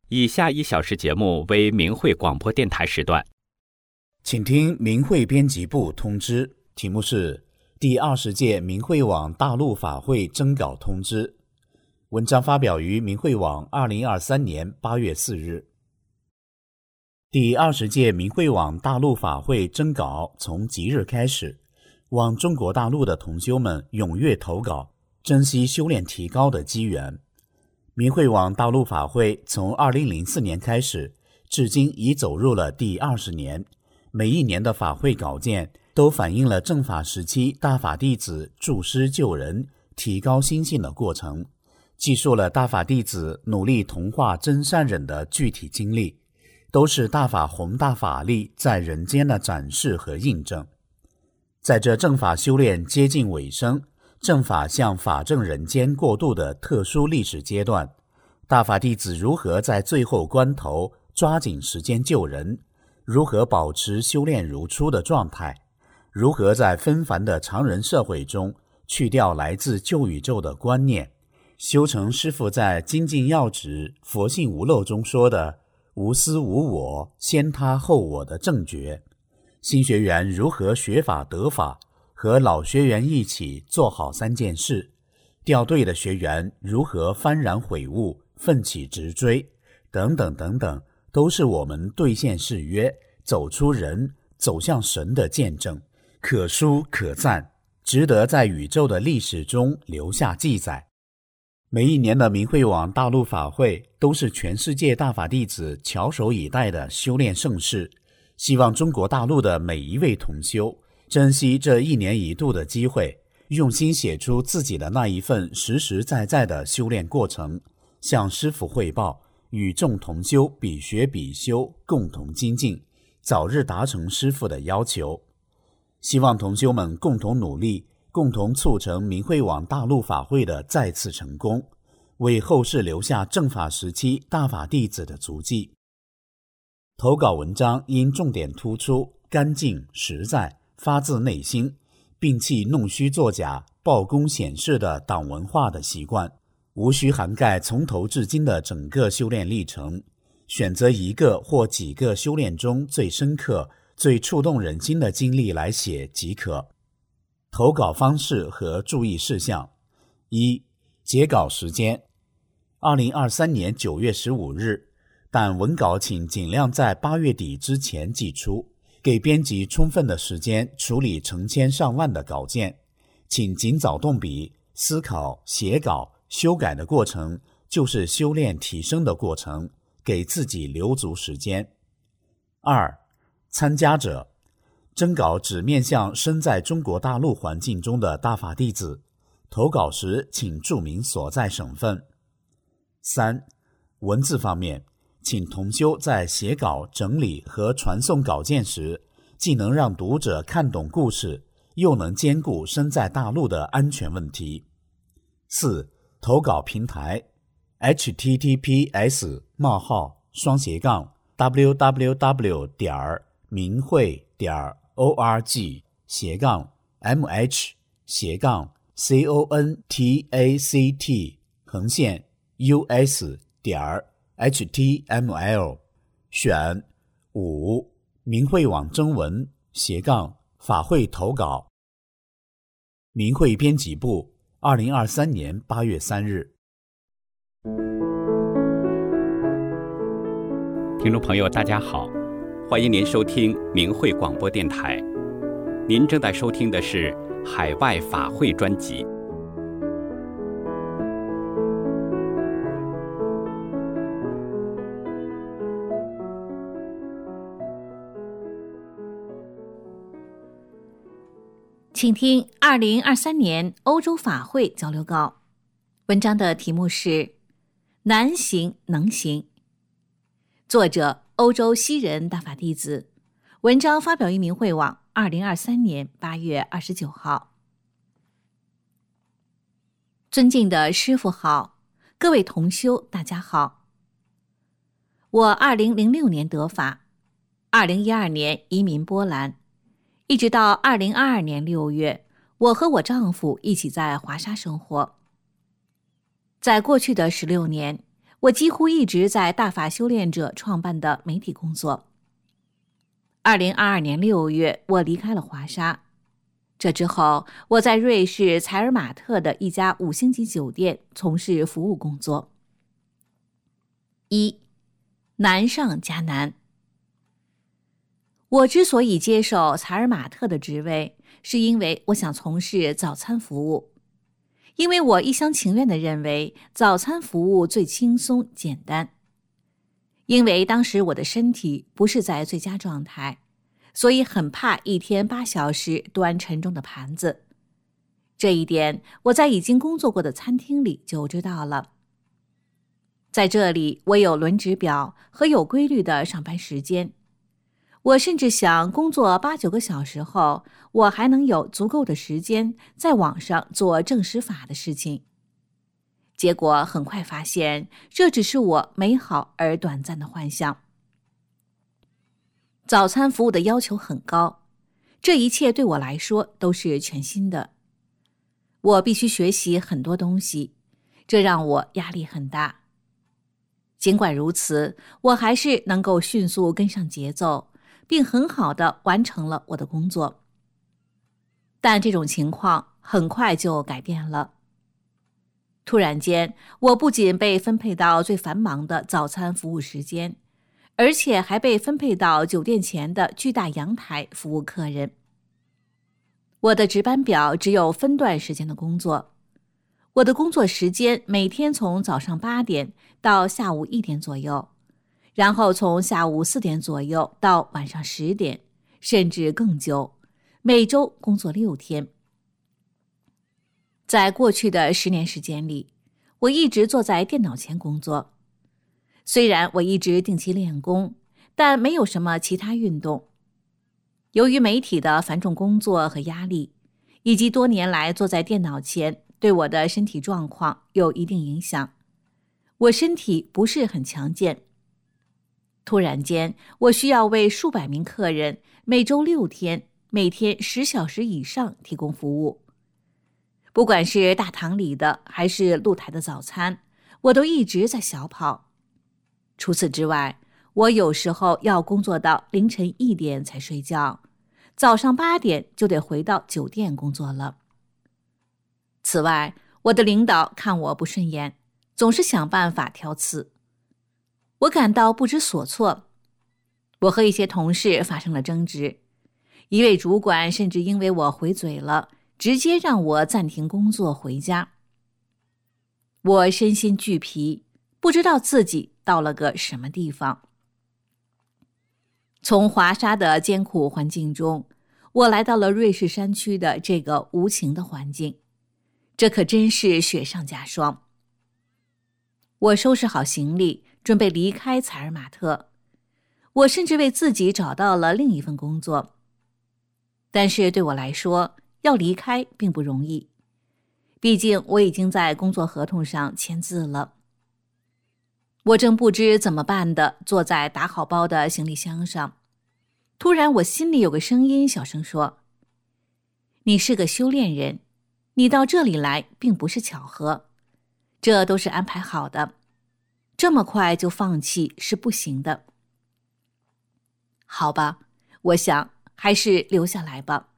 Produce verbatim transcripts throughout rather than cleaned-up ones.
以下一小时节目为明慧广播电台时段， 请听明慧编辑部通知，题目是第二十届明慧网大陆法会征稿通知。文章发表于明慧网二零二三年八月四日。第二十届明慧网大陆法会征稿从即日开始，望中国大陆的同修们踊跃投稿，珍惜修炼提高的机缘。明慧网大陆法会从二零零四年开始，至今已走入了第二十年。每一年的法会稿件都反映了正法时期大法弟子助师救人、提高心性的过程，记述了大法弟子努力同化真善忍的具体经历，都是大法宏大法力在人间的展示和印证。在这正法修炼接近尾声，正法向法正人间过渡的特殊历史阶段，大法弟子如何在最后关头抓紧时间救人，如何保持修炼如初的状态，如何在纷繁的常人社会中去掉来自旧宇宙的观念，修成师父在精进要旨佛性无漏中说的无私无我，先他后我的正觉。新学员如何学法得法，和老学员一起做好三件事，掉队的学员如何幡然悔悟，奋起直追，等等等等，都是我们兑现誓约，走出人，走向神的见证，可书可赞，值得在宇宙的历史中留下记载。每一年的明慧网大陆法会都是全世界大法弟子翘首以待的修炼盛事，希望中国大陆的每一位同修珍惜这一年一度的机会，用心写出自己的那一份实实在在的修炼过程，向师父汇报，与众同修比学比修，共同精进，早日达成师父的要求。希望同修们共同努力，共同促成明慧网大陆法会的再次成功，为后世留下正法时期大法弟子的足迹。投稿文章应重点突出干净实在，发自内心，摒弃弄虚作假、报功显示的党文化的习惯，无需涵盖从头至今的整个修炼历程，选择一个或几个修炼中最深刻、最触动人心的经历来写即可。投稿方式和注意事项：一、截稿时间二零二三年九月十五日，但文稿请尽量在八月底之前寄出，给编辑充分的时间处理成千上万的稿件，请尽早动笔，思考、写稿、修改的过程就是修炼提升的过程，给自己留足时间。二、参加者征稿只面向身在中国大陆环境中的大法弟子，投稿时请注明所在省份。三、文字方面，请同修在写稿、整理和传送稿件时，既能让读者看懂故事，又能兼顾身在大陆的安全问题。四、投稿平台 H T T P S 冒号双斜杠 w w w 点明慧点 org 斜杠 mh 斜杠 contact 横线 us 点 H T M L 选五明慧网征文斜杠法会投稿。明慧编辑部二零二三年八月三日。 听众朋友大家好，欢迎您收听明慧广播电台，您正在收听的是海外法会专辑。 请听二零二三年欧洲法会交流稿，文章的题目是难行能行，作者欧洲西人大法弟子，文章发表于明慧网二零二三年八月二十九号。尊敬的师父好，各位同修大家好。我二零零六年得法，二零一二年移民波兰，一直到二零二二年六月，我和我丈夫一起在华沙生活。在过去的十六年， 我几乎一直在大法修炼者创办的媒体工作。二零二二年六月，我离开了华沙。这之后，我在瑞士采尔马特的一家五星级酒店从事服务工作。一，难上加难。我之所以接受采尔马特的职位，是因为我想从事早餐服务。因为我一厢情愿地认为早餐服务最轻松简单。因为当时我的身体不是在最佳状态，所以很怕一天八小时端沉重的盘子。这一点我在已经工作过的餐厅里就知道了。在这里，我有轮值表和有规律的上班时间。我甚至想工作八九个小时后，我还能有足够的时间在网上做证实法的事情。结果很快发现，这只是我美好而短暂的幻想。早餐服务的要求很高，这一切对我来说都是全新的。我必须学习很多东西，这让我压力很大。尽管如此，我还是能够迅速跟上节奏，并很好地完成了我的工作。但这种情况很快就改变了。突然间，我不仅被分配到最繁忙的早餐服务时间，而且还被分配到酒店前的巨大阳台服务客人。我的值班表只有分段时间的工作。我的工作时间每天从早上八点到下午一点左右，然后从下午四点左右到晚上十点，甚至更久，每周工作六天。在过去的十年时间里，我一直坐在电脑前工作。虽然我一直定期练功，但没有什么其他运动。由于媒体的繁重工作和压力，以及多年来坐在电脑前，对我的身体状况有一定影响。我身体不是很强健。突然间，我需要为数百名客人每周六天，每天十小时以上提供服务。不管是大堂里的还是露台的早餐，我都一直在小跑。除此之外，我有时候要工作到凌晨一点才睡觉，早上八点就得回到酒店工作了。此外，我的领导看我不顺眼，总是想办法挑刺。我感到不知所措。我和一些同事发生了争执，一位主管甚至因为我回嘴了，直接让我暂停工作回家。我身心俱疲，不知道自己到了个什么地方。从华沙的艰苦环境中，我来到了瑞士山区的这个无情的环境，这可真是雪上加霜。我收拾好行李，准备离开采尔马特。我甚至为自己找到了另一份工作。但是对我来说，要离开并不容易，毕竟我已经在工作合同上签字了。我正不知怎么办地坐在打好包的行李箱上，突然我心里有个声音小声说：“你是个修炼人，你到这里来并不是巧合，这都是安排好的，这么快就放弃是不行的。”好吧，我想还是留下来吧。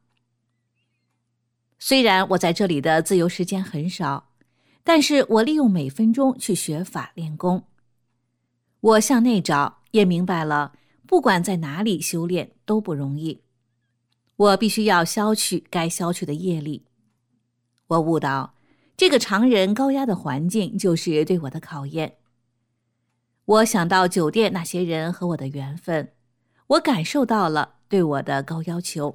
虽然我在这里的自由时间很少，但是我利用每分钟去学法练功。我向内找，也明白了，不管在哪里修炼都不容易。我必须要消去该消去的业力。我悟到，这个常人高压的环境就是对我的考验。我想到酒店那些人和我的缘分，我感受到了对我的高要求。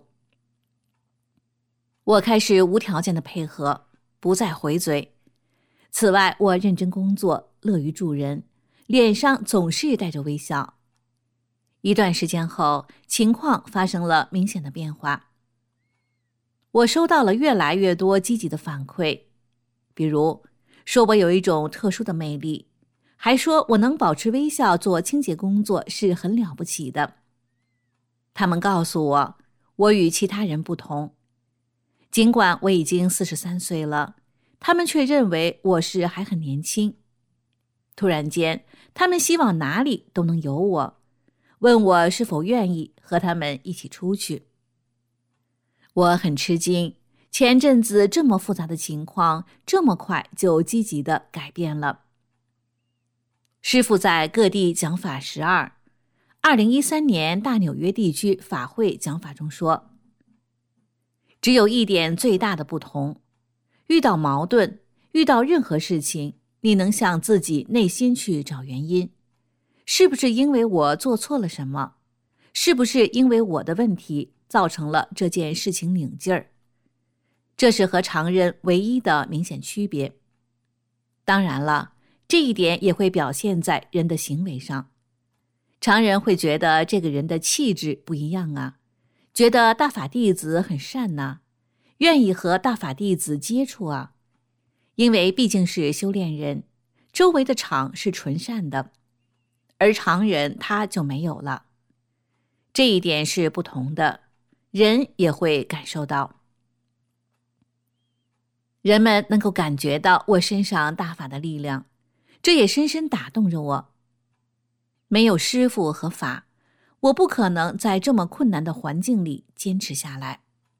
我开始无条件的配合，不再回嘴。此外，我认真工作，乐于助人，脸上总是带着微笑。一段时间后，情况发生了明显的变化。我收到了越来越多积极的反馈，比如说我有一种特殊的魅力，还说我能保持微笑做清洁工作是很了不起的。他们告诉我，我与其他人不同。尽管我已经四十三岁了，他们却认为我是还很年轻。 突然间，他们希望哪里都能有我，问我是否愿意和他们一起出去。我很吃惊，前阵子这么复杂的情况，这么快就积极地改变了。师父在各地讲法十二，二零一三年大纽约地区法会讲法中说，只有一点最大的不同，遇到矛盾，遇到任何事情，你能向自己内心去找原因，是不是因为我做错了什么？是不是因为我的问题造成了这件事情拧劲儿？这是和常人唯一的明显区别。当然了，这一点也会表现在人的行为上。常人会觉得这个人的气质不一样啊，觉得大法弟子很善呐，愿意和大法弟子接触啊。因为毕竟是修炼人，周围的场是纯善的，而常人他就没有了。这一点是不同的，人也会感受到。人们能够感觉到我身上大法的力量，这也深深打动着我。没有师父和法，我不可能在这么困难的环境里坚持下来。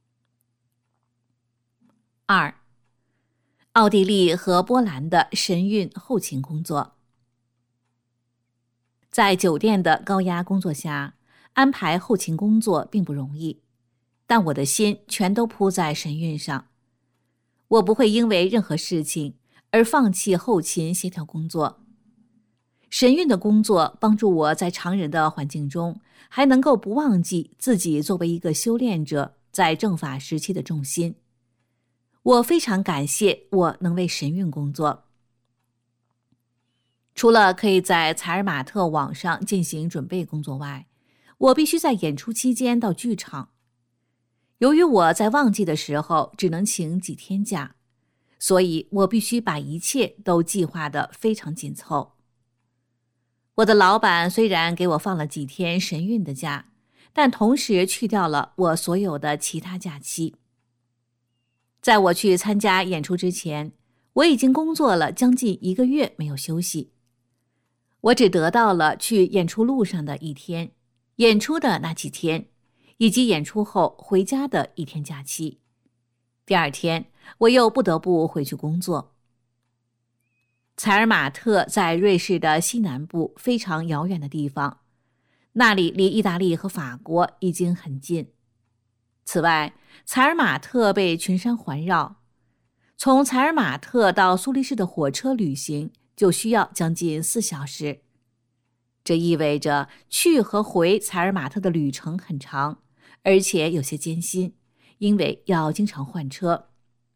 二，奥地利和波兰的神韵后勤工作。在酒店的高压工作下，安排后勤工作并不容易，但我的心全都扑在神韵上。我不会因为任何事情而放弃后勤协调工作。神韵的工作帮助我在常人的环境中，还能够不忘记自己作为一个修炼者在正法时期的重心。我非常感谢我能为神韵工作。除了可以在采尔马特网上进行准备工作外，我必须在演出期间到剧场。由于我在旺季的时候只能请几天假，所以我必须把一切都计划得非常紧凑。我的老板虽然给我放了几天神韵的假，但同时去掉了我所有的其他假期。在我去参加演出之前，我已经工作了将近一个月没有休息。我只得到了去演出路上的一天，演出的那几天，以及演出后回家的一天假期。第二天，我又不得不回去工作。采尔马特在瑞士的西南部非常遥远的地方，那里离意大利和法国已经很近。此外，采尔马特被群山环绕，从采尔马特到苏黎世的火车旅行就需要将近四小时。这意味着去和回采尔马特的旅程很长，而且有些艰辛，因为要经常换车。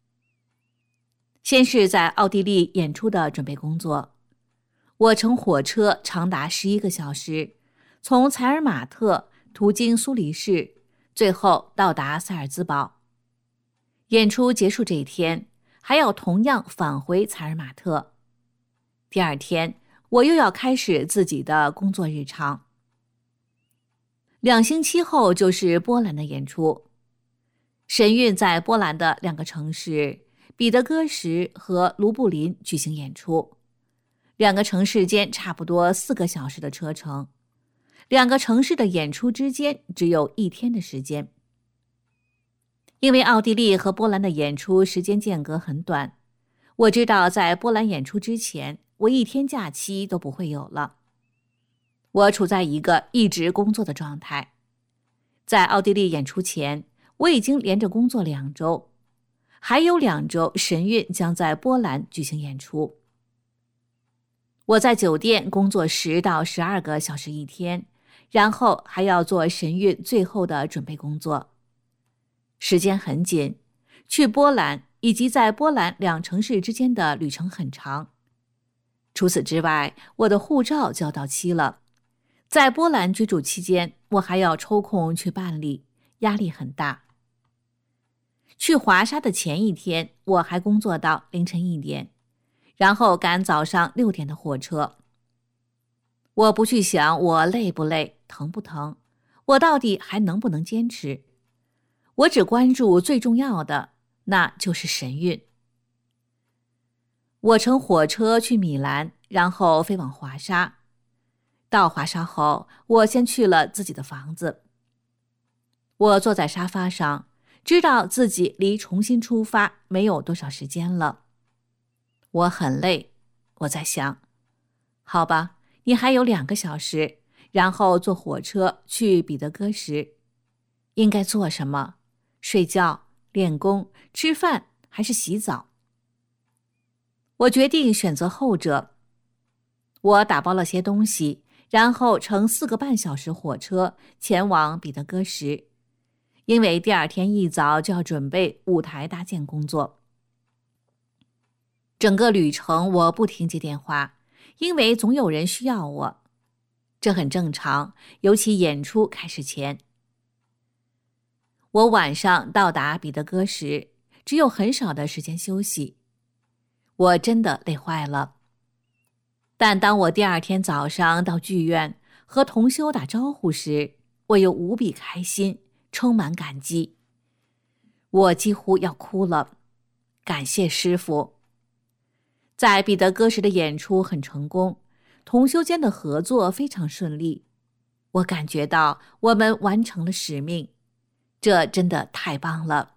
先是在奥地利演出的准备工作，我乘火车长达十一个小时，从采尔马特途经苏黎世，最后到达萨尔兹堡。演出结束这一天，还要同样返回采尔马特。第二天，我又要开始自己的工作日常。两星期后就是波兰的演出。神韵在波兰的两个城市彼得戈什和卢布林举行演出，两个城市间差不多四个小时的车程，两个城市的演出之间只有一天的时间。因为奥地利和波兰的演出时间间隔很短，我知道在波兰演出之前，我一天假期都不会有了。我处在一个一直工作的状态。在奥地利演出前，我已经连着工作两周。还有两周，神韵将在波兰举行演出。我在酒店工作十到十二个小时一天，然后还要做神韵最后的准备工作。时间很紧，去波兰以及在波兰两城市之间的旅程很长。除此之外，我的护照就要到期了。在波兰居住期间，我还要抽空去办理，压力很大。去华沙的前一天，我还工作到凌晨一点，然后赶早上六点的火车。我不去想我累不累，疼不疼，我到底还能不能坚持。我只关注最重要的，那就是神韵。我乘火车去米兰， 然后飞往华沙。到华沙后，我先去了自己的房子。我坐在沙发上，知道自己离重新出发没有多少时间了。我很累，我在想，好吧，你还有两个小时，然后坐火车去彼得戈什。应该做什么？睡觉、练功、吃饭还是洗澡？我决定选择后者。我打包了些东西，然后乘四个半小时火车前往彼得戈什，因为第二天一早就要准备舞台搭建工作。整个旅程我不停接电话，因为总有人需要我，这很正常，尤其演出开始前。我晚上到达彼得戈什，只有很少的时间休息，我真的累坏了。但当我第二天早上到剧院和同修打招呼时，我又无比开心，充满感激。我几乎要哭了，感谢师父。在彼得戈什的演出很成功，同修间的合作非常顺利，我感觉到我们完成了使命，这真的太棒了。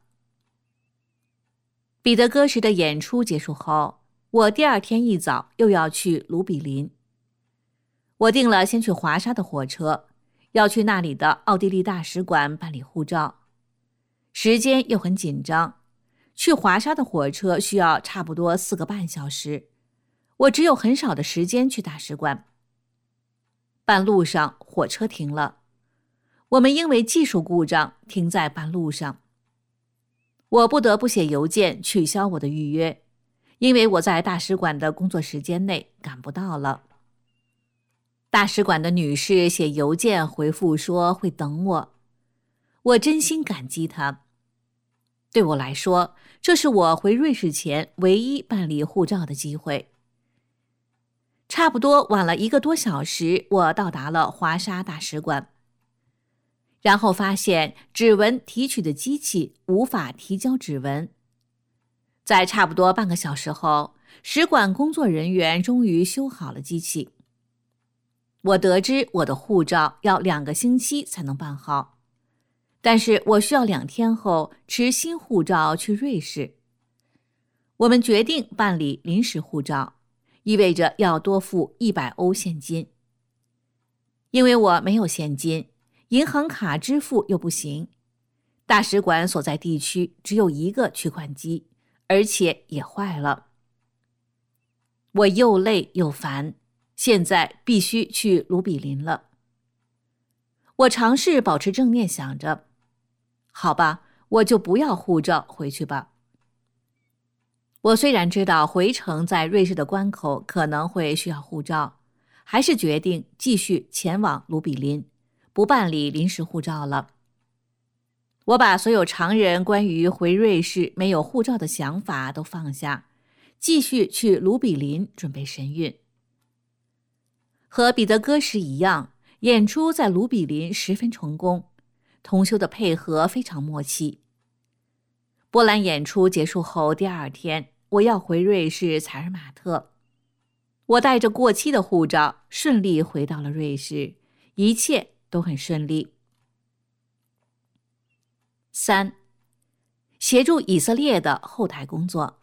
彼得戈什的演出结束后，我第二天一早又要去卢比林。我订了先去华沙的火车，要去那里的奥地利大使馆办理护照。时间又很紧张，去华沙的火车需要差不多四个半小时，我只有很少的时间去大使馆。半路上火车停了，我们因为技术故障停在半路上。我不得不写邮件取消我的预约，因为我在大使馆的工作时间内赶不到了。大使馆的女士写邮件回复说会等我，我真心感激她。对我来说，这是我回瑞士前唯一办理护照的机会。差不多晚了一个多小时，我到达了华沙大使馆，然后发现指纹提取的机器无法提交指纹。在差不多半个小时后，使馆工作人员终于修好了机器。我得知我的护照要两个星期才能办好，但是我需要两天后持新护照去瑞士。我们决定办理临时护照，意味着要多付一百欧现金。因为我没有现金，银行卡支付又不行，大使馆所在地区只有一个取款机，而且也坏了。我又累又烦，现在必须去卢比林了。我尝试保持正念，想着，好吧，我就不要护照回去吧。我虽然知道回程在瑞士的关口可能会需要护照，还是决定继续前往卢比林，不办理临时护照了。我把所有常人关于回瑞士没有护照的想法都放下，继续去卢比林准备神韵。和彼得戈什一样，演出在卢比林十分成功，同修的配合非常默契。波兰演出结束后第二天，我要回瑞士采尔马特。我带着过期的护照顺利回到了瑞士，一切都很顺利。三、协助以色列的后台工作。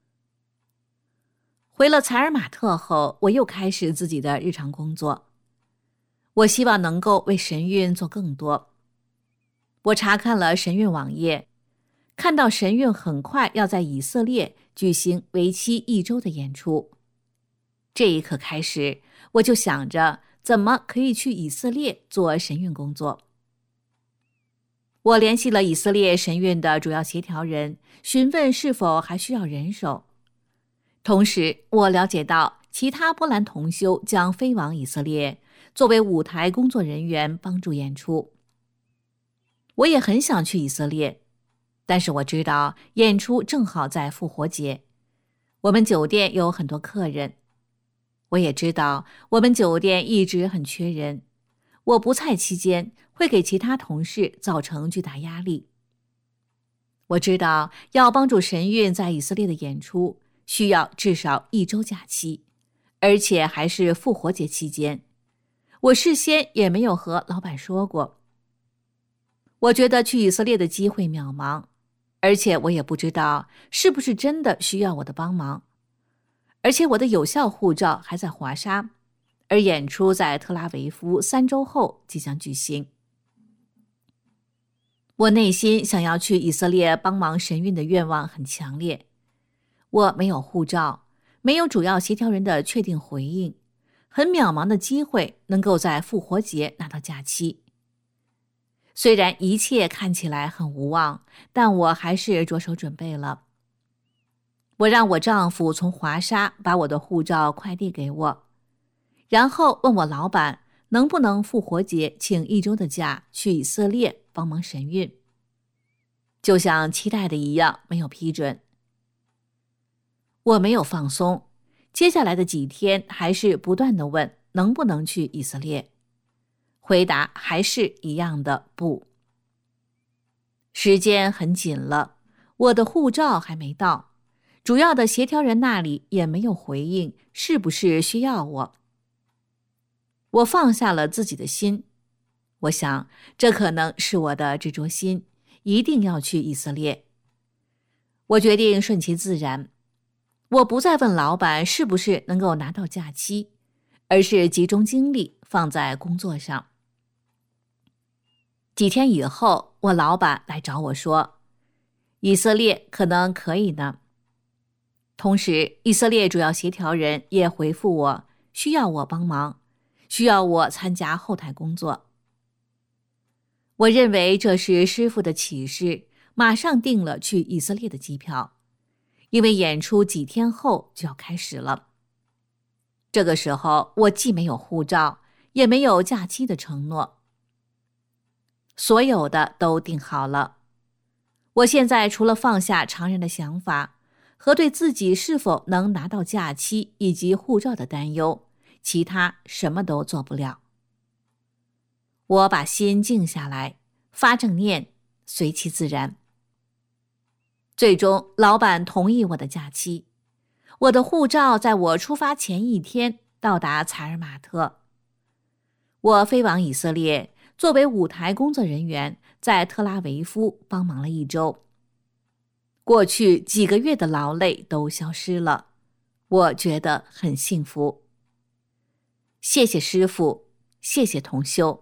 回了采尔马特后，我又开始自己的日常工作。我希望能够为神韵做更多。我查看了神韵网页，看到神韵很快要在以色列举行为期一周的演出。这一刻开始，我就想着怎么可以去以色列做神韵工作。我联系了以色列神韵的主要协调人，询问是否还需要人手。同时，我了解到其他波兰同修将飞往以色列，作为舞台工作人员帮助演出。我也很想去以色列，但是我知道演出正好在复活节，我们酒店有很多客人。我也知道我们酒店一直很缺人，我不在期间会给其他同事造成巨大压力。我知道要帮助神韵在以色列的演出需要至少一周假期， 而且还是复活节期间。我事先也没有和老板说过。我觉得去以色列的机会渺茫，而且我也不知道是不是真的需要我的帮忙。而且我的有效护照还在华沙，而演出在特拉维夫三周后即将举行。我内心想要去以色列帮忙神运的愿望很强烈。我没有护照，没有主要协调人的确定回应，很渺茫的机会能够在复活节拿到假期。虽然一切看起来很无望，但我还是着手准备了。我让我丈夫从华沙把我的护照快递给我，然后问我老板能不能复活节请一周的假去以色列帮忙神运。就像期待的一样，没有批准。我没有放松，接下来的几天还是不断地问能不能去以色列，回答还是一样的不。时间很紧了，我的护照还没到，主要的协调人那里也没有回应是不是需要我。我放下了自己的心，我想这可能是我的执着心，一定要去以色列。我决定顺其自然，我不再问老板是不是能够拿到假期，而是集中精力放在工作上。几天以后，我老板来找我说，以色列可能可以呢。同时，以色列主要协调人也回复我，需要我帮忙，需要我参加后台工作。我认为这是师父的启示，马上订了去以色列的机票，因为演出几天后就要开始了。这个时候，我既没有护照，也没有假期的承诺，所有的都定好了。我现在除了放下常人的想法和对自己是否能拿到假期以及护照的担忧，其他什么都做不了。我把心静下来，发正念，随其自然。最终，老板同意我的假期。我的护照在我出发前一天到达采尔马特。我飞往以色列，作为舞台工作人员，在特拉维夫帮忙了一周。过去几个月的劳累都消失了，我觉得很幸福。谢谢师父，谢谢同修。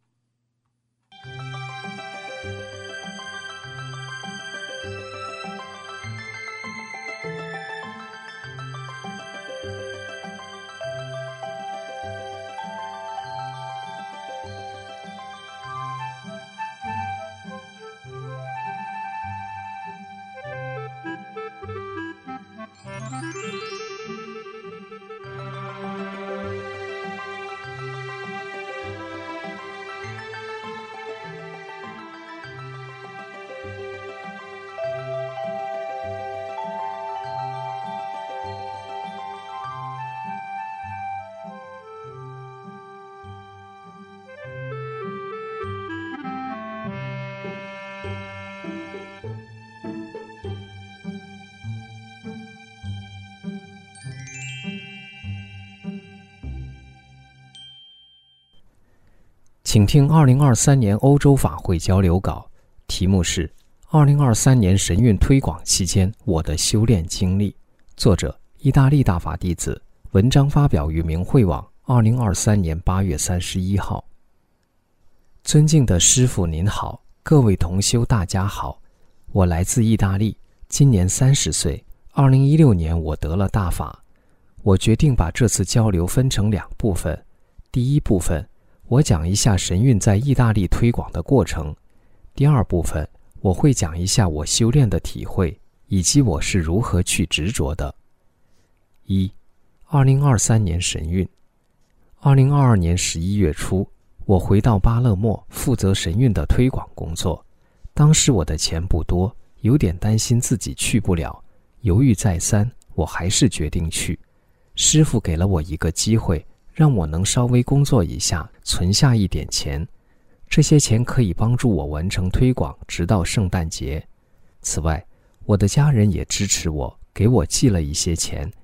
请听二零二三年欧洲法会交流稿，题目是二零二三年神韵推广期间我的修炼经历，作者意大利大法弟子，文章发表于明慧网二零二三年八月三十一号。尊敬的师父您好，各位同修大家好，我来自意大利，今年三十岁，二零一六年我得了大法。我决定把这次交流分成两部分，第一部分我讲一下神韵在意大利推广的过程，第二部分我会讲一下我修炼的体会，以及我是如何去执着的。一、二零二三年神韵。二零二二年十一月初，我回到巴勒莫负责神韵的推广工作。当时我的钱不多，有点担心自己去不了，犹豫再三，我还是决定去。师父给了我一个机会，让我能稍微工作一下，存下一点钱，这些钱可以帮助我完成推广，直到圣诞节。此外，我的家人也支持我，给我寄了一些钱，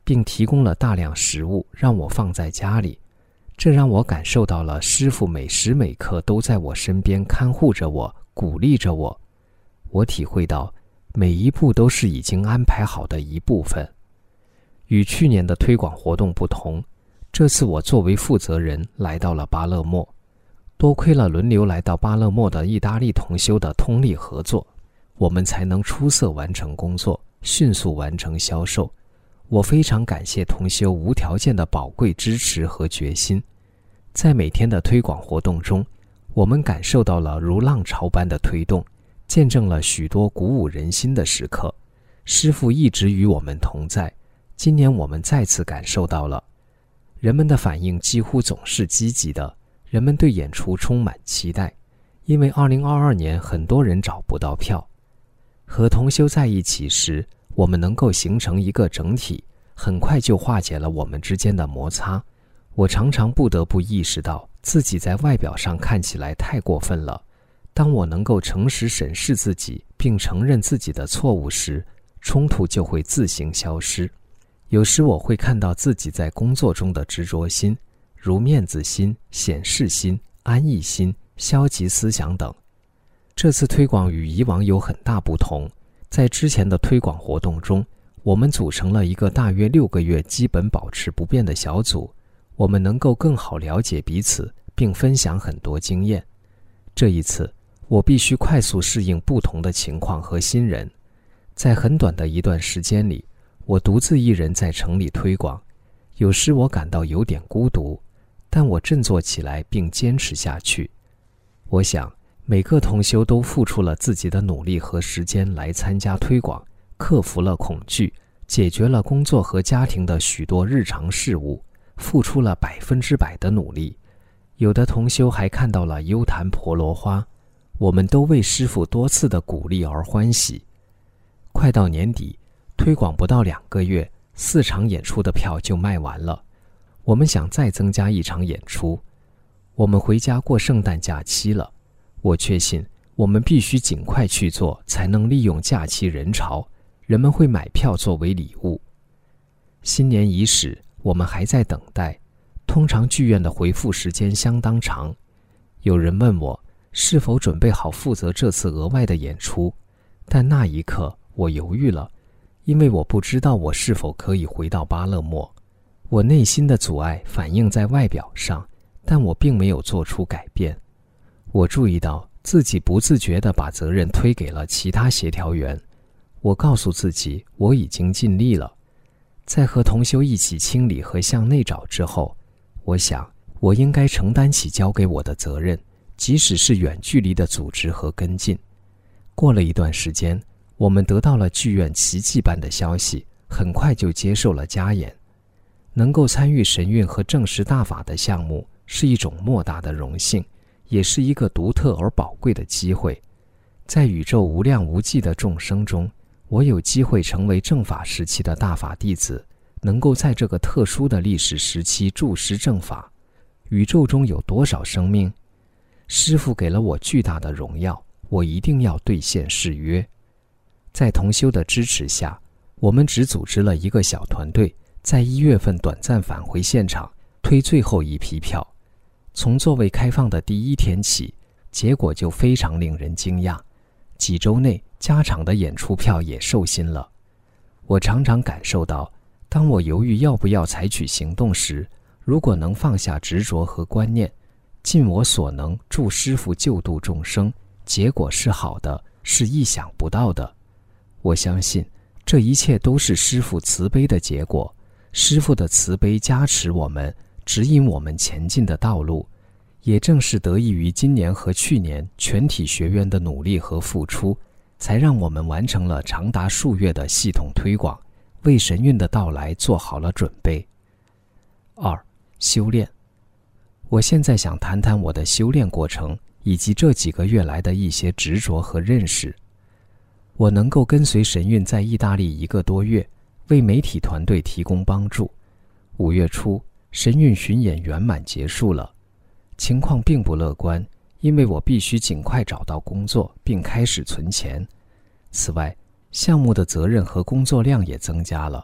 并提供了大量食物让我放在家里，这让我感受到了师父每时每刻都在我身边看护着我，鼓励着我。我体会到每一步都是已经安排好的一部分。与去年的推广活动不同，这次我作为负责人来到了巴勒莫，多亏了轮流来到巴勒莫的意大利同修的通力合作，我们才能出色完成工作，迅速完成销售。我非常感谢同修无条件的宝贵支持和决心。在每天的推广活动中，我们感受到了如浪潮般的推动，见证了许多鼓舞人心的时刻。师父一直与我们同在，今年我们再次感受到了。人们的反应几乎总是积极的，人们对演出充满期待，因为二零二二年很多人找不到票。和同修在一起时，我们能够形成一个整体，很快就化解了我们之间的摩擦。我常常不得不意识到自己在外表上看起来太过分了。当我能够诚实审视自己并承认自己的错误时，冲突就会自行消失。有时我会看到自己在工作中的执着心，如面子心、显示心、安逸心、消极思想等。这次推广与以往有很大不同。在之前的推广活动中，我们组成了一个大约六个月基本保持不变的小组，我们能够更好了解彼此，并分享很多经验。这一次，我必须快速适应不同的情况和新人。在很短的一段时间里，我独自一人在城里推广，有时我感到有点孤独，但我振作起来并坚持下去。我想，每个同修都付出了自己的努力和时间来参加推广，克服了恐惧，解决了工作和家庭的许多日常事务，付出了百分之百的努力。有的同修还看到了优昙婆罗花，我们都为师父多次的鼓励而欢喜。快到年底，推广不到两个月，四场演出的票就卖完了。我们想再增加一场演出。我们回家过圣诞假期了。我确信我们必须尽快去做，才能利用假期人潮，人们会买票作为礼物。新年已始，我们还在等待。通常剧院的回复时间相当长。有人问我是否准备好负责这次额外的演出，但那一刻我犹豫了，因为我不知道我是否可以回到巴勒莫。我内心的阻碍反映在外表上，但我并没有做出改变。我注意到自己不自觉地把责任推给了其他协调员。我告诉自己我已经尽力了。在和同修一起清理和向内找之后，我想我应该承担起交给我的责任，即使是远距离的组织和跟进。过了一段时间，我们得到了剧院奇迹般的消息，很快就接受了加演。能够参与神韵和证实大法的项目是一种莫大的荣幸，也是一个独特而宝贵的机会。在宇宙无量无际的众生中，我有机会成为正法时期的大法弟子，能够在这个特殊的历史时期注释正法。宇宙中有多少生命？师父给了我巨大的荣耀，我一定要兑现誓约。在同修的支持下，我们只组织了一个小团队，在一月份短暂返回现场，推最后一批票。从座位开放的第一天起，结果就非常令人惊讶。几周内，加场的演出票也售罄了。我常常感受到，当我犹豫要不要采取行动时，如果能放下执着和观念，尽我所能助师父救度众生，结果是好的，是意想不到的。我相信，这一切都是师父慈悲的结果。师父的慈悲加持我们，指引我们前进的道路。也正是得益于今年和去年全体学员的努力和付出，才让我们完成了长达数月的系统推广，为神韵的到来做好了准备。二、修炼。我现在想谈谈我的修炼过程，以及这几个月来的一些执着和认识。我能够跟随神韵在意大利一个多月，为媒体团队提供帮助。五月初，神韵巡演圆满结束了。情况并不乐观，因为我必须尽快找到工作并开始存钱。此外，项目的责任和工作量也增加了，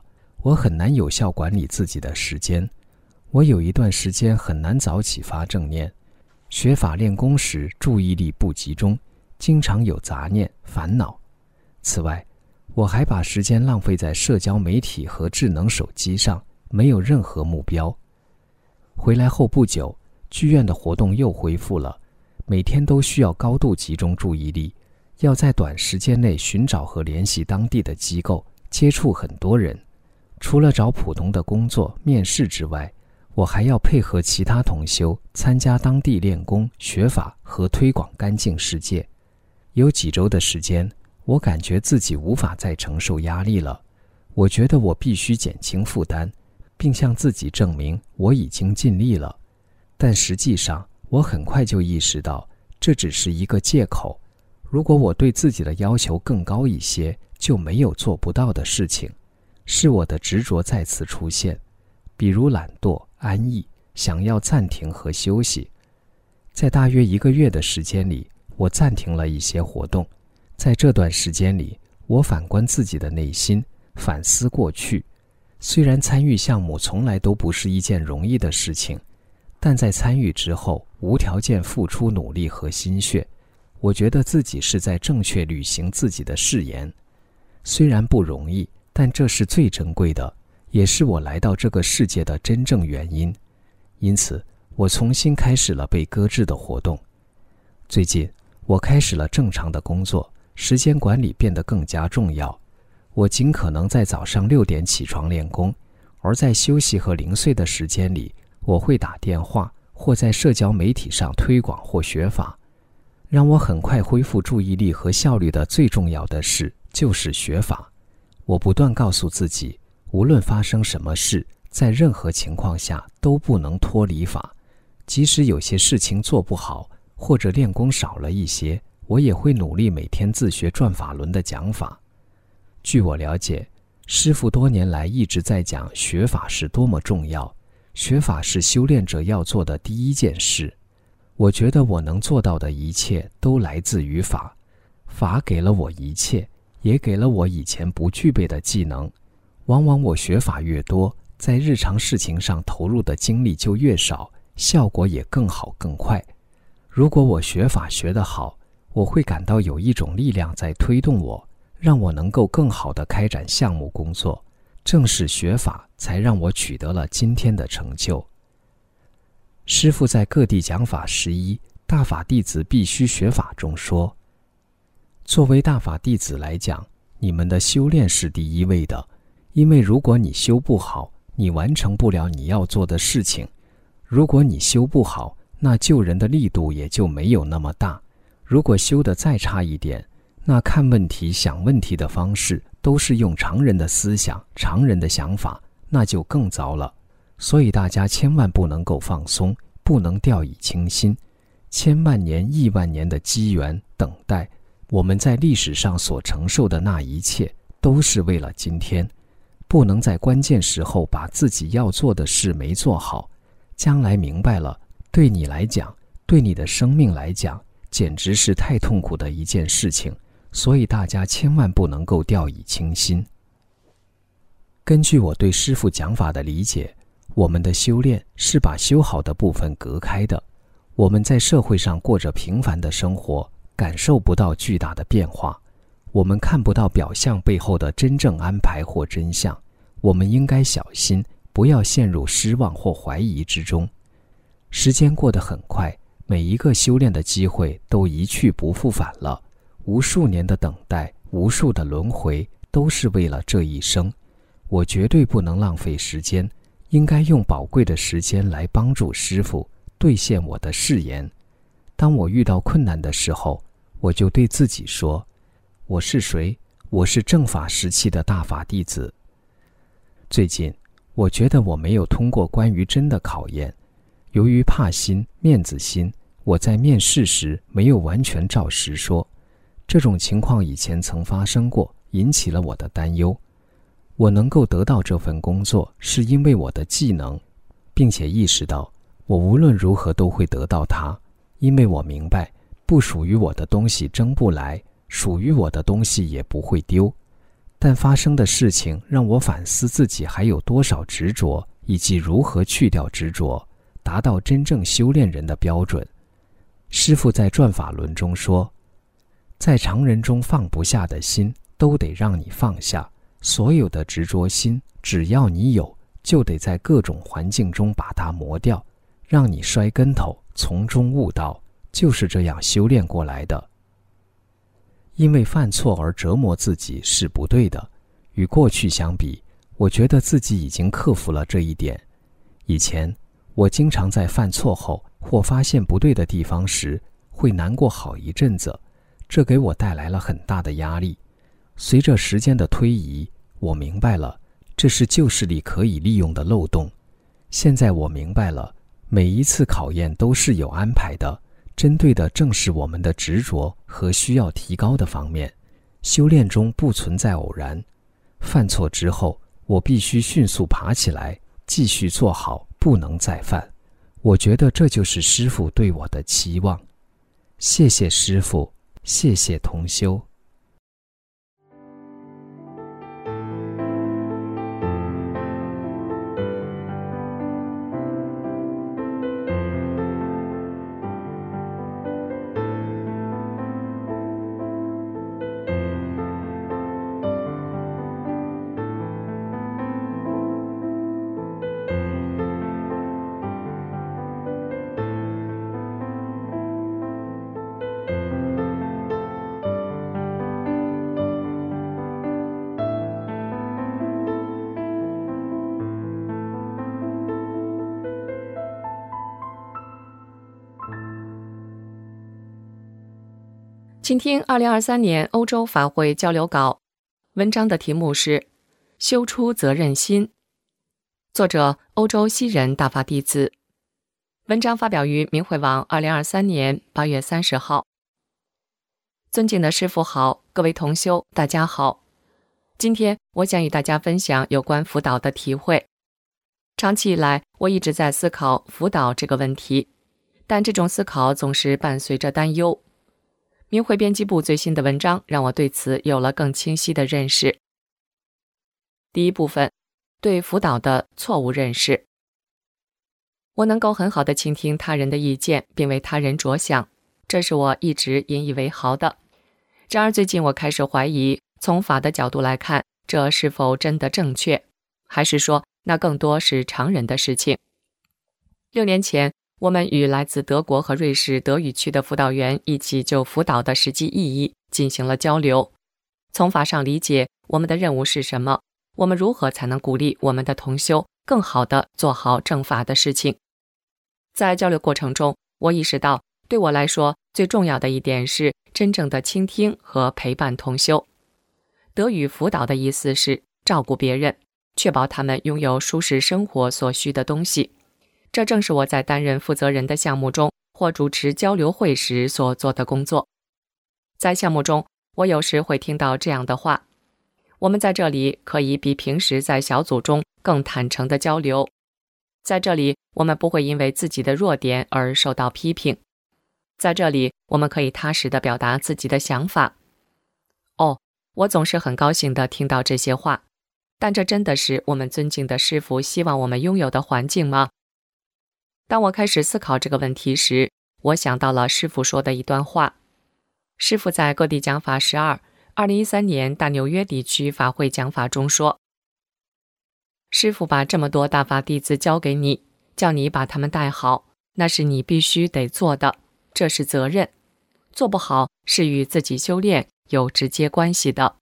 我很难有效管理自己的时间。我有一段时间很难早起发正念，学法练功时注意力不集中，经常有杂念烦恼。此外，我还把时间浪费在社交媒体和智能手机上，没有任何目标。回来后不久，剧院的活动又恢复了，每天都需要高度集中注意力，要在短时间内寻找和联系当地的机构，接触很多人。除了找普通的工作面试之外，我还要配合其他同修参加当地练功、学法和推广干净世界。有几周的时间，我感觉自己无法再承受压力了，我觉得我必须减轻负担，并向自己证明我已经尽力了。但实际上，我很快就意识到，这只是一个借口。如果我对自己的要求更高一些，就没有做不到的事情。是我的执着再次出现，比如懒惰、安逸，想要暂停和休息。在大约一个月的时间里，我暂停了一些活动。在这段时间里，我反观自己的内心，反思过去。虽然参与项目从来都不是一件容易的事情，但在参与之后，无条件付出努力和心血，我觉得自己是在正确履行自己的誓言。虽然不容易，但这是最珍贵的，也是我来到这个世界的真正原因。因此，我重新开始了被搁置的活动。最近，我开始了正常的工作，时间管理变得更加重要。我尽可能在早上六点起床练功，而在休息和零碎的时间里，我会打电话或在社交媒体上推广或学法。让我很快恢复注意力和效率的最重要的事就是学法。我不断告诉自己，无论发生什么事，在任何情况下都不能脱离法。即使有些事情做不好，或者练功少了一些，我也会努力每天自学转法轮的讲法。据我了解，师父多年来一直在讲学法是多么重要，学法是修炼者要做的第一件事。我觉得我能做到的一切都来自于法，法给了我一切，也给了我以前不具备的技能。往往我学法越多，在日常事情上投入的精力就越少，效果也更好更快。如果我学法学得好，我会感到有一种力量在推动我，让我能够更好地开展项目工作。正是学法才让我取得了今天的成就。师父在各地讲法十一，大法弟子必须学法中说，作为大法弟子来讲，你们的修炼是第一位的，因为如果你修不好，你完成不了你要做的事情。如果你修不好，那救人的力度也就没有那么大。如果修得再差一点，那看问题、想问题的方式都是用常人的思想、常人的想法，那就更糟了。所以大家千万不能够放松，不能掉以轻心。千万年、亿万年的机缘等待，我们在历史上所承受的那一切，都是为了今天。不能在关键时候把自己要做的事没做好，将来明白了，对你来讲，对你的生命来讲，简直是太痛苦的一件事情。所以大家千万不能够掉以轻心。根据我对师父讲法的理解，我们的修炼是把修好的部分隔开的。我们在社会上过着平凡的生活，感受不到巨大的变化，我们看不到表象背后的真正安排或真相。我们应该小心，不要陷入失望或怀疑之中。时间过得很快，每一个修炼的机会都一去不复返了。无数年的等待，无数的轮回，都是为了这一生。我绝对不能浪费时间，应该用宝贵的时间来帮助师父兑现我的誓言。当我遇到困难的时候，我就对自己说，我是谁？我是正法时期的大法弟子。最近，我觉得我没有通过关于真的考验。由于怕心、面子心，我在面试时没有完全照实说。这种情况以前曾发生过，引起了我的担忧。我能够得到这份工作，是因为我的技能，并且意识到，我无论如何都会得到它，因为我明白，不属于我的东西争不来，属于我的东西也不会丢。 但发生的事情让我反思自己还有多少执着，以及如何去掉执着，达到真正修炼人的标准。师父在转法轮中说，在常人中放不下的心，都得让你放下。所有的执着心，只要你有，就得在各种环境中把它磨掉，让你摔跟头，从中悟道，就是这样修炼过来的。因为犯错而折磨自己是不对的，与过去相比，我觉得自己已经克服了这一点。以前，我经常在犯错后或发现不对的地方时，会难过好一阵子，这给我带来了很大的压力。随着时间的推移，我明白了，这是旧势力可以利用的漏洞。现在我明白了，每一次考验都是有安排的，针对的正是我们的执着和需要提高的方面。修炼中不存在偶然，犯错之后，我必须迅速爬起来，继续做好，不能再犯。我觉得这就是师父对我的期望。谢谢师父，谢谢同修。 请听二零二三年欧洲法会交流稿，文章的题目是修出责任心，作者欧洲西人大法弟子。文章发表于明慧网二零二三年八月三十号。尊敬的师父好，各位同修大家好。今天我想与大家分享有关辅导的体会。长期以来，我一直在思考辅导这个问题，但这种思考总是伴随着担忧。明慧编辑部最新的文章让我对此有了更清晰的认识。第一部分，对辅导的错误认识。我能够很好地倾听他人的意见，并为他人着想，这是我一直引以为豪的。然而最近我开始怀疑，从法的角度来看，这是否真的正确，还是说那更多是常人的事情。六年前，我们与来自德国和瑞士德语区的辅导员一起就辅导的实际意义进行了交流，从法上理解我们的任务是什么，我们如何才能鼓励我们的同修更好地做好正法的事情。在交流过程中，我意识到对我来说最重要的一点是真正的倾听和陪伴同修。德语辅导的意思是照顾别人，确保他们拥有舒适生活所需的东西。这正是我在担任负责人的项目中或主持交流会时所做的工作。在项目中，我有时会听到这样的话：我们在这里可以比平时在小组中更坦诚地交流。在这里，我们不会因为自己的弱点而受到批评。在这里，我们可以踏实地表达自己的想法。哦，我总是很高兴地听到这些话，但这真的是我们尊敬的师父希望我们拥有的环境吗？当我开始思考这个问题时，我想到了师父说的一段话。师父在各地讲法十二，二零一三年大纽约地区法会讲法中说，师父把这么多大法弟子交给你，叫你把他们带好，那是你必须得做的，这是责任。做不好是与自己修炼有直接关系的。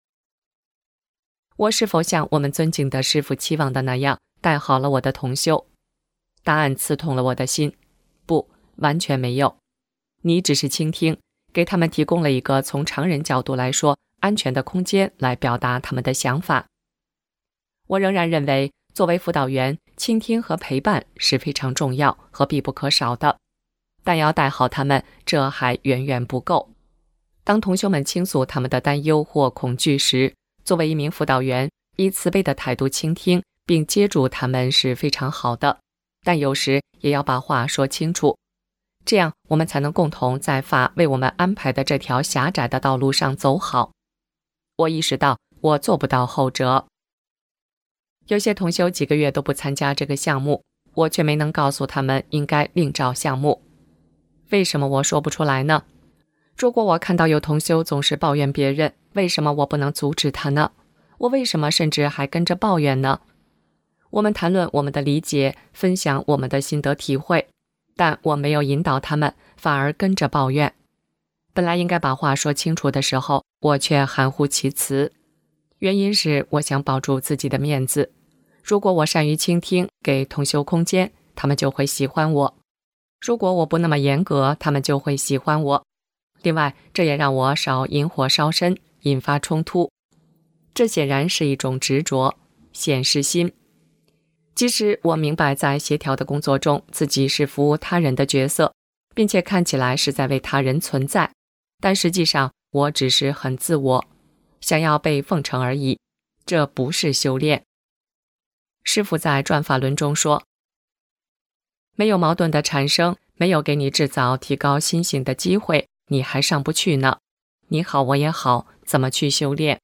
我是否像我们尊敬的师父期望的那样带好了我的同修？答案刺痛了我的心。不，完全没有。你只是倾听，给他们提供了一个从常人角度来说安全的空间来表达他们的想法。我仍然认为，作为辅导员，倾听和陪伴是非常重要和必不可少的，但要带好他们，这还远远不够。当同修们倾诉他们的担忧或恐惧时，作为一名辅导员，以慈悲的态度倾听并接住他们是非常好的，但有时也要把话说清楚，这样我们才能共同在法为我们安排的这条狭窄的道路上走好。我意识到， 我做不到后者。有些同修几个月都不参加这个项目，我却没能告诉他们应该另找项目。为什么我说不出来呢？如果我看到有同修总是抱怨别人，为什么我不能阻止他呢？我为什么甚至还跟着抱怨呢？我们谈论我们的理解，分享我们的心得体会，但我没有引导他们，反而跟着抱怨。本来应该把话说清楚的时候，我却含糊其辞。原因是我想保住自己的面子。如果我善于倾听，给同修空间，他们就会喜欢我；如果我不那么严格，他们就会喜欢我。另外，这也让我少引火烧身，引发冲突。这显然是一种执着、显示心。即使我明白在协调的工作中，自己是服务他人的角色，并且看起来是在为他人存在，但实际上我只是很自我，想要被奉承而已，这不是修炼。师父在转法轮中说，没有矛盾的产生，没有给你制造提高心性的机会，你还上不去呢。你好我也好，怎么去修炼？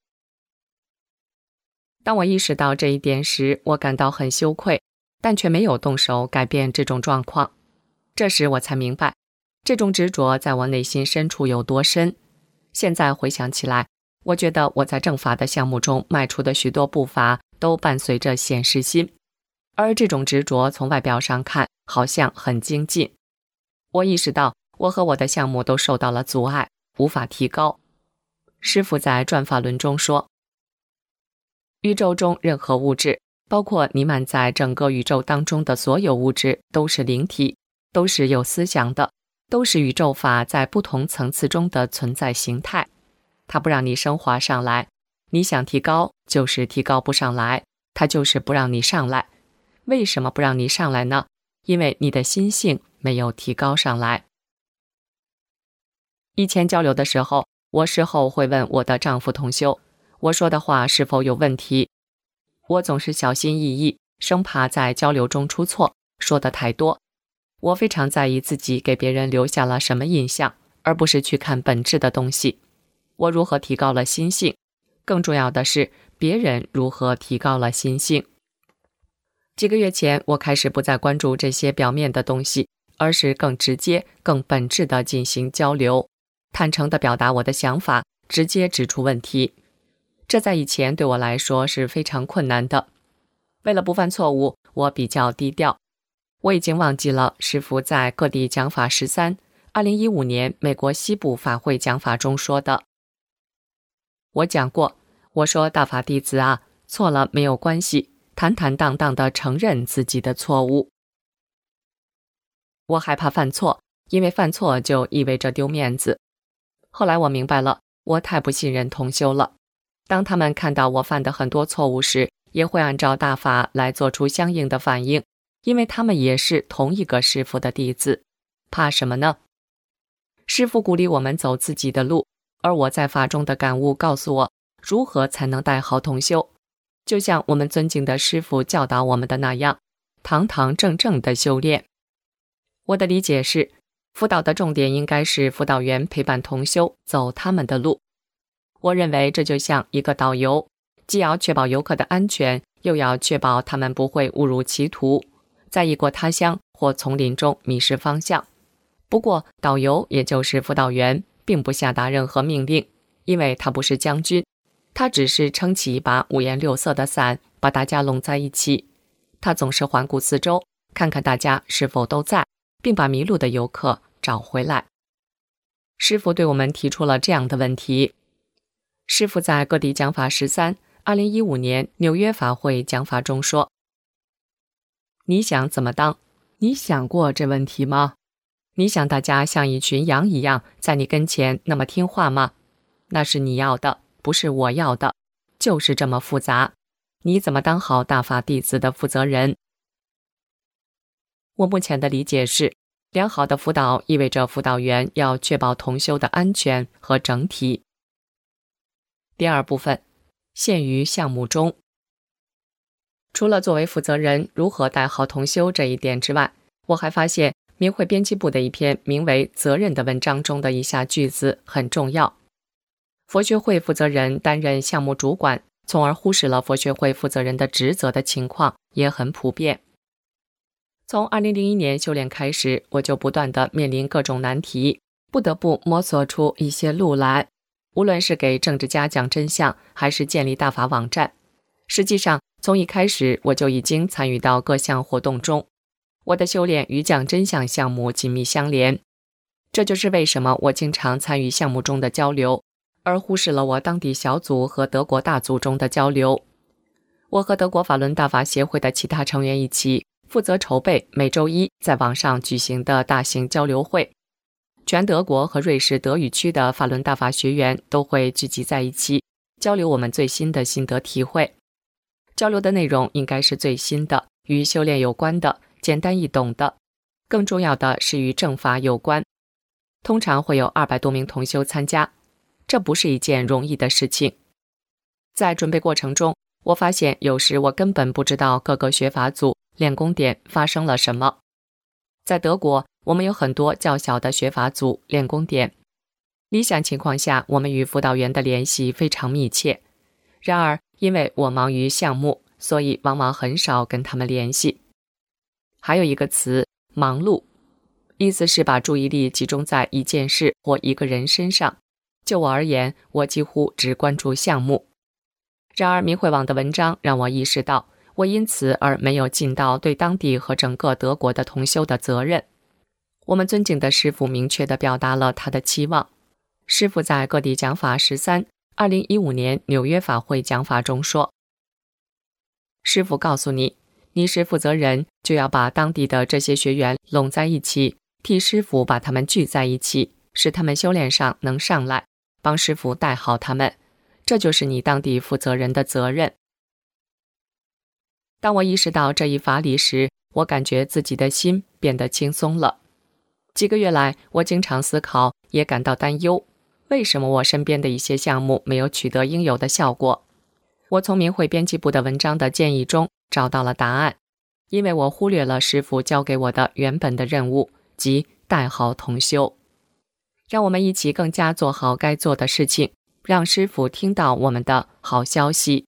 当我意识到这一点时，我感到很羞愧，但却没有动手改变这种状况。这时我才明白，这种执着在我内心深处有多深。现在回想起来，我觉得我在正法的项目中迈出的许多步伐都伴随着显示心，而这种执着从外表上看好像很精进。我意识到我和我的项目都受到了阻碍，无法提高。师父在转法轮中说，宇宙中任何物质，包括弥漫在整个宇宙当中的所有物质，都是灵体，都是有思想的，都是宇宙法在不同层次中的存在形态。它不让你升华上来，你想提高就是提高不上来，它就是不让你上来。为什么不让你上来呢？因为你的心性没有提高上来。以前交流的时候，我事后会问我的丈夫同修，我说的话是否有问题。我总是小心翼翼，生怕在交流中出错，说的太多。我非常在意自己给别人留下了什么印象，而不是去看本质的东西。我如何提高了心性，更重要的是别人如何提高了心性。几个月前，我开始不再关注这些表面的东西，而是更直接、更本质地进行交流，坦诚地表达我的想法，直接指出问题。这在以前对我来说是非常困难的。为了不犯错误，我比较低调。我已经忘记了师父在各地讲法十三，二零一五年美国西部法会讲法中说的。我讲过，我说大法弟子啊，错了没有关系，坦坦荡荡地承认自己的错误。我害怕犯错，因为犯错就意味着丢面子。后来我明白了，我太不信任同修了。当他们看到我犯的很多错误时，也会按照大法来做出相应的反应，因为他们也是同一个师父的弟子。怕什么呢？师父鼓励我们走自己的路，而我在法中的感悟告诉我，如何才能带好同修。就像我们尊敬的师父教导我们的那样，堂堂正正的修炼。我的理解是，辅导的重点应该是辅导员陪伴同修走他们的路。我认为这就像一个导游，既要确保游客的安全，又要确保他们不会误入歧途，在异国他乡或丛林中迷失方向。不过，导游也就是辅导员，并不下达任何命令，因为他不是将军，他只是撑起一把五颜六色的伞，把大家拢在一起。他总是环顾四周，看看大家是否都在，并把迷路的游客找回来。师父对我们提出了这样的问题。师父在各地讲法十三，二零一五年纽约法会讲法中说，你想怎么当？你想过这问题吗？你想大家像一群羊一样在你跟前那么听话吗？那是你要的，不是我要的，就是这么复杂。你怎么当好大法弟子的负责人？我目前的理解是，良好的辅导意味着辅导员要确保同修的安全和整体。第二部分，限于项目中。除了作为负责人如何带好同修这一点之外，我还发现明慧编辑部的一篇名为《责任》的文章中的以下句子很重要。 佛学会负责人担任项目主管，从而忽视了佛学会负责人的职责的情况也很普遍。从二零零一年修炼开始，我就不断地面临各种难题，不得不摸索出一些路来，无论是给政治家讲真相，还是建立大法网站。实际上，从一开始我就已经参与到各项活动中，我的修炼与讲真相项目紧密相连。这就是为什么我经常参与项目中的交流，而忽视了我当地小组和德国大组中的交流。我和德国法轮大法协会的其他成员一起，负责筹备每周一在网上举行的大型交流会。全德国和瑞士德语区的法轮大法学员都会聚集在一起，交流我们最新的心得体会。交流的内容应该是最新的，与修炼有关的，简单易懂的，更重要的是与正法有关。通常会有二百多名同修参加，这不是一件容易的事情。在准备过程中，我发现有时我根本不知道各个学法组、练功点发生了什么。在德国，我们有很多较小的学法组、练功点，理想情况下，我们与辅导员的联系非常密切。然而，因为我忙于项目，所以往往很少跟他们联系。还有一个词，忙碌，意思是把注意力集中在一件事或一个人身上。就我而言，我几乎只关注项目。然而，明慧网的文章让我意识到，我因此而没有尽到对当地和整个德国的同修的责任。我们尊敬的师父明确地表达了他的期望。师父在各地讲法十三二零一五年纽约法会讲法中说，师父告诉你，你是负责人，就要把当地的这些学员拢在一起，替师父把他们聚在一起，使他们修炼上能上来，帮师父带好他们，这就是你当地负责人的责任。当我意识到这一法理时，我感觉自己的心变得轻松了。几个月来，我经常思考，也感到担忧，为什么我身边的一些项目没有取得应有的效果？我从明慧编辑部的文章的建议中找到了答案，因为我忽略了师父交给我的原本的任务，即带好同修。让我们一起更加做好该做的事情，让师父听到我们的好消息。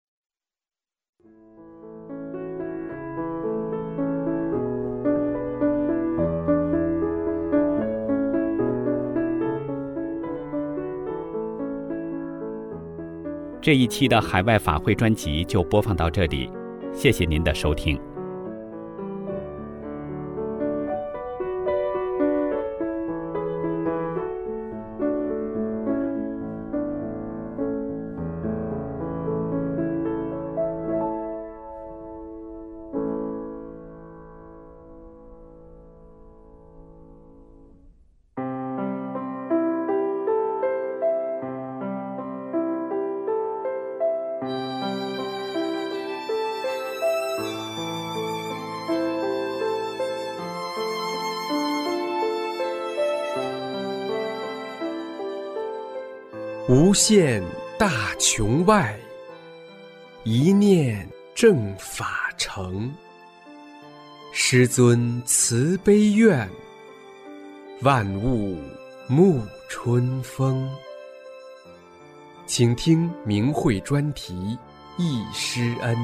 这一期的海外法会专辑就播放到这里，谢谢您的收听。 无限大穹外，一念正法成。师尊慈悲愿，万物沐春风。请听明慧专题忆师恩。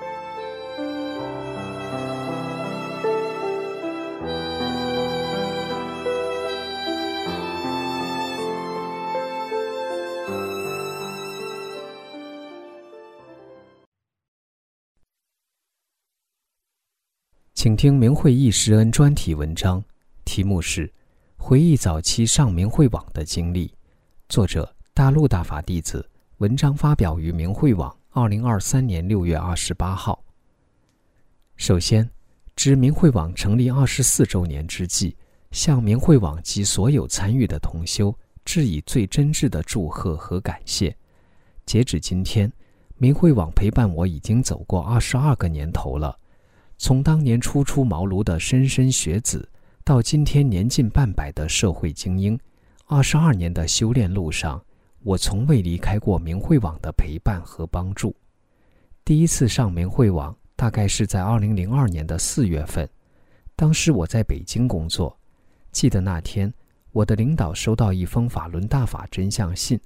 请听明慧忆师恩专题文章，题目是回忆早期上明慧网的经历，作者大陆大法弟子，文章发表于明慧网二零二三年六月二十八号。首先，值明慧网成立二十四周年之际，向明慧网及所有参与的同修致以最真挚的祝贺和感谢。截止今天，明慧网陪伴我已经走过二十二个年头了。从当年初出茅庐的莘莘学子，到今天年近半百的社会精英，二十二年的修炼路上，我从未离开过明慧网的陪伴和帮助。第一次上明慧网大概是在二零零二年的四月份，当时我在北京工作。记得那天，我的领导收到一封法轮大法真相信，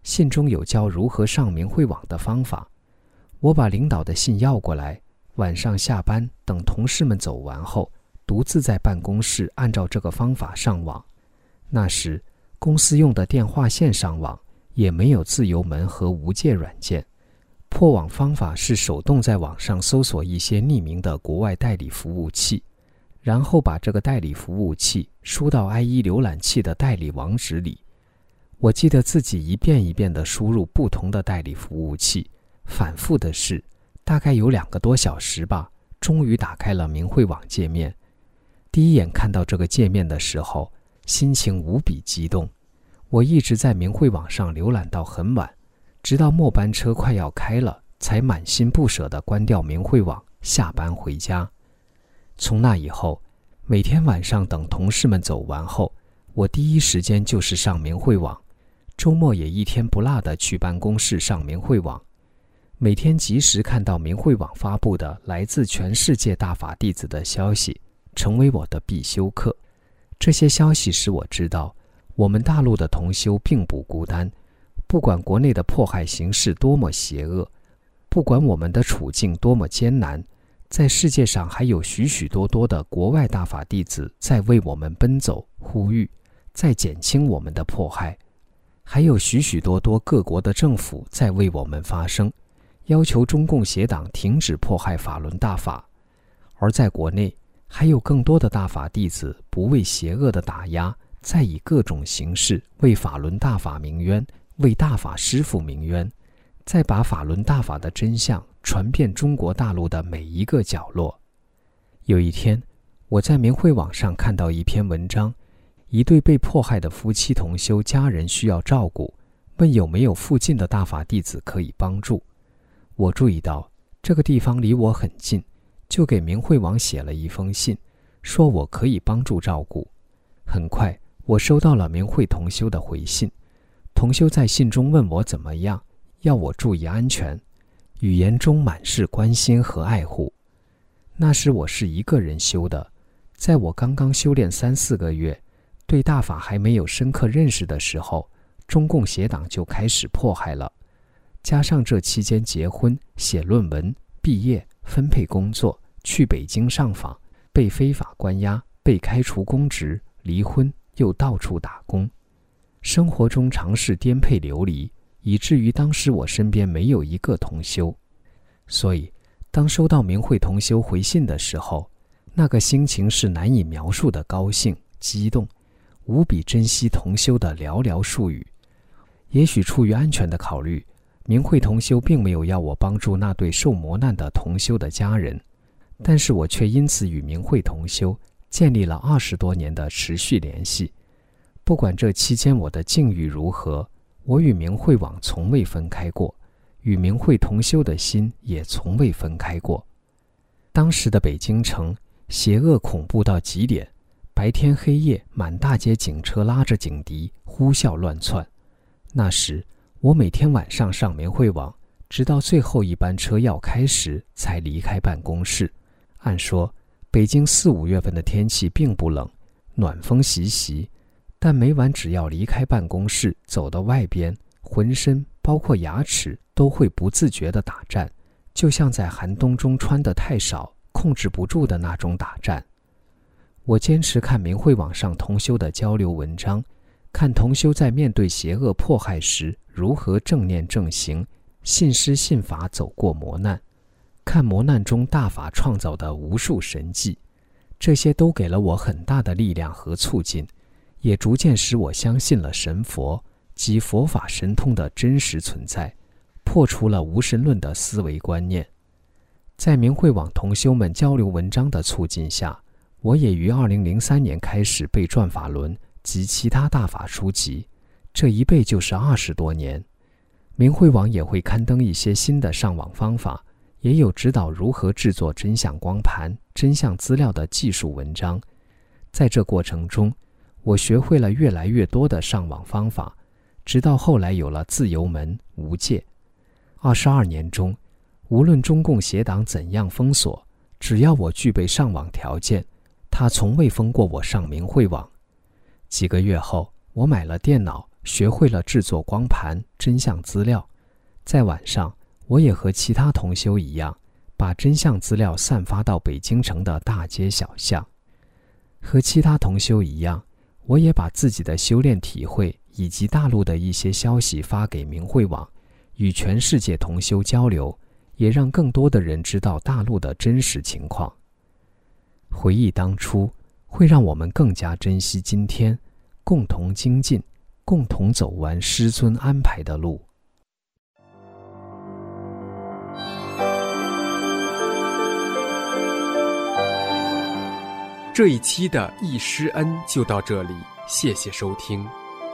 信中有教如何上明慧网的方法。我把领导的信要过来，晚上下班等同事们走完后，独自在办公室按照这个方法上网。那时公司用的电话线上网，也没有自由门和无界软件。破网方法是手动在网上搜索一些匿名的国外代理服务器，然后把这个代理服务器输到 I E 浏览器的代理网址里。我记得自己一遍一遍地输入不同的代理服务器，反复的试，大概有两个多小时吧，终于打开了明慧网界面。第一眼看到这个界面的时候，心情无比激动。我一直在明慧网上浏览到很晚，直到末班车快要开了，才满心不舍地关掉明慧网，下班回家。从那以后，每天晚上等同事们走完后，我第一时间就是上明慧网，周末也一天不落地去办公室上明慧网。每天及时看到明慧网发布的来自全世界大法弟子的消息，成为我的必修课。这些消息使我知道，我们大陆的同修并不孤单，不管国内的迫害形势多么邪恶，不管我们的处境多么艰难，在世界上还有许许多多的国外大法弟子在为我们奔走呼吁，在减轻我们的迫害，还有许许多多各国的政府在为我们发声，要求中共邪党停止迫害法轮大法。而在国内，还有更多的大法弟子不畏邪恶的打压，在以各种形式为法轮大法鸣冤，为大法师父鸣冤，再把法轮大法的真相传遍中国大陆的每一个角落。有一天，我在明慧网上看到一篇文章，一对被迫害的夫妻同修家人需要照顾，问有没有附近的大法弟子可以帮助。我注意到这个地方离我很近，就给明慧网写了一封信，说我可以帮助照顾。很快我收到了明慧同修的回信，同修在信中问我怎么样，要我注意安全，语言中满是关心和爱护。那时我是一个人修的，在我刚刚修炼三四个月，对大法还没有深刻认识的时候，中共邪党就开始迫害了。加上这期间结婚、写论文、毕业、分配工作、去北京上访，被非法关押，被开除公职，离婚，又到处打工，生活中常是颠沛流离，以至于当时我身边没有一个同修。所以当收到明慧同修回信的时候，那个心情是难以描述的高兴、激动，无比珍惜同修的寥寥数语。也许出于安全的考虑，明慧同修并没有要我帮助那对受磨难的同修的家人，但是我却因此与明慧同修建立了二十多年的持续联系。不管这期间我的境遇如何，我与明慧网从未分开过，与明慧同修的心也从未分开过。当时的北京城邪恶恐怖到极点，白天黑夜满大街警车拉着警笛呼啸乱窜。那时我每天晚上上明慧网，直到最后一班车要开时才离开办公室。按说北京四五月份的天气并不冷，暖风习习，但每晚只要离开办公室走到外边，浑身包括牙齿都会不自觉地打颤，就像在寒冬中穿得太少控制不住的那种打颤。我坚持看明慧网上同修的交流文章，看同修在面对邪恶迫害时如何正念正行，信师信法走过磨难，看磨难中大法创造的无数神迹，这些都给了我很大的力量和促进，也逐渐使我相信了神佛及佛法神通的真实存在，破除了无神论的思维观念。在明慧网同修们交流文章的促进下，我也于二零零三年开始背转法轮及其他大法书籍，这一背就是二十多年。明慧网也会刊登一些新的上网方法，也有指导如何制作真相光盘、真相资料的技术文章。在这过程中，我学会了越来越多的上网方法，直到后来有了自由门、无界。二十二年中，无论中共邪党怎样封锁，只要我具备上网条件，他从未封过我上明慧网。几个月后，我买了电脑， 学会了制作光盘、真相资料。在晚上，我也和其他同修一样，把真相资料散发到北京城的大街小巷。和其他同修一样，我也把自己的修炼体会以及大陆的一些消息发给明慧网，与全世界同修交流，也让更多的人知道大陆的真实情况。回忆当初，会让我们更加珍惜今天，共同精进，共同走完师尊安排的路。 这一期的忆师恩就到这里，谢谢收听。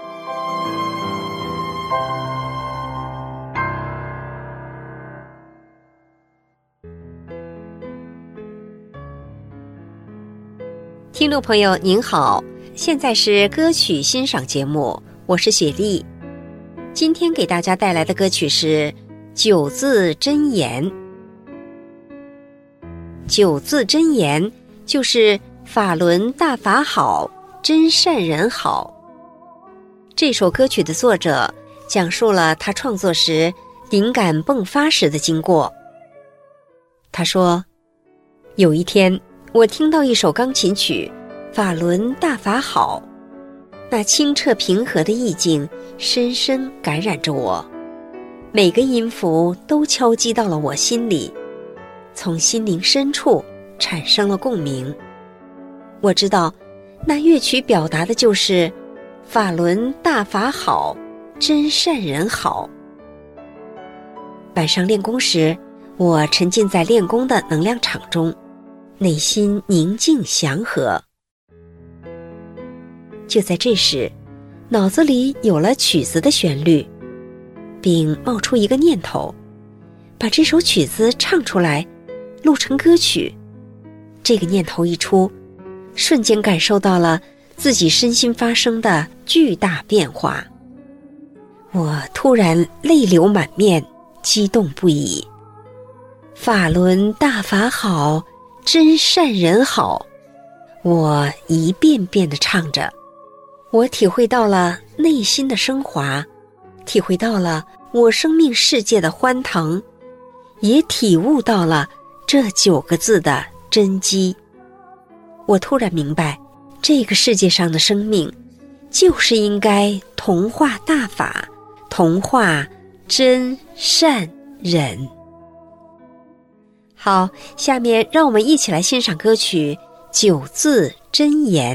听众朋友您好，现在是歌曲欣赏节目，我是雪莉。今天给大家带来的歌曲是九字真言。九字真言就是法轮大法好，真善人好。这首歌曲的作者讲述了他创作时灵感迸发时的经过。他说，有一天我听到一首钢琴曲《法轮大法好》，那清澈平和的意境深深感染着我，每个音符都敲击到了我心里，从心灵深处产生了共鸣。我知道那乐曲表达的就是法轮大法好，真善人好。晚上练功时，我沉浸在练功的能量场中，内心宁静祥和。就在这时，脑子里有了曲子的旋律，并冒出一个念头，把这首曲子唱出来，录成歌曲。这个念头一出，瞬间感受到了自己身心发生的巨大变化。我突然泪流满面，激动不已。法轮大法好，真善人好，我一遍遍地唱着。我体会到了内心的升华，体会到了我生命世界的欢腾，也体悟到了这九个字的真机。我突然明白，这个世界上的生命就是应该同化大法，同化真善人。好，下面让我们一起来欣赏歌曲《九字真言》。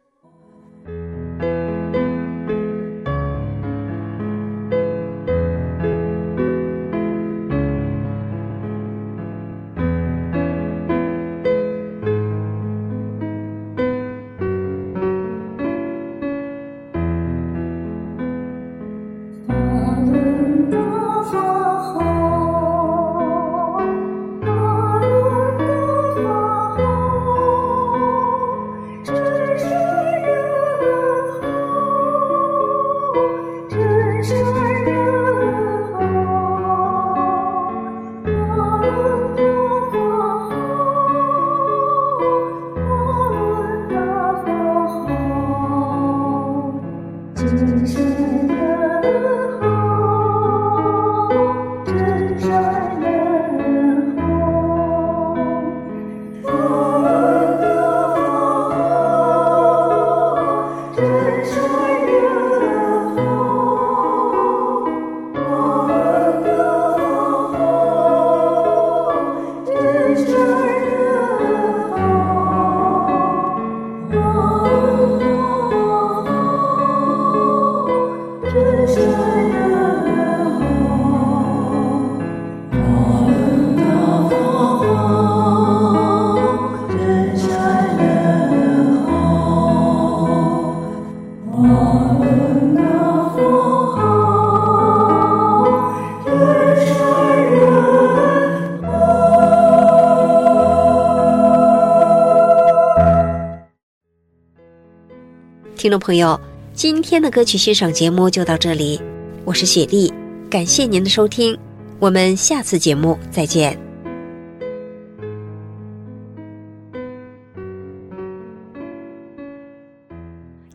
听众朋友，今天的歌曲欣赏节目就到这里，我是雪莉，感谢您的收听，我们下次节目再见。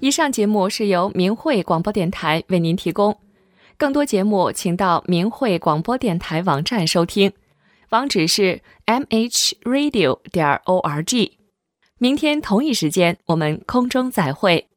以上节目是由明慧广播电台为您提供，更多节目请到明慧广播电台网站收听，网址是 m h radio 点 org。明天同一时间我们空中再会。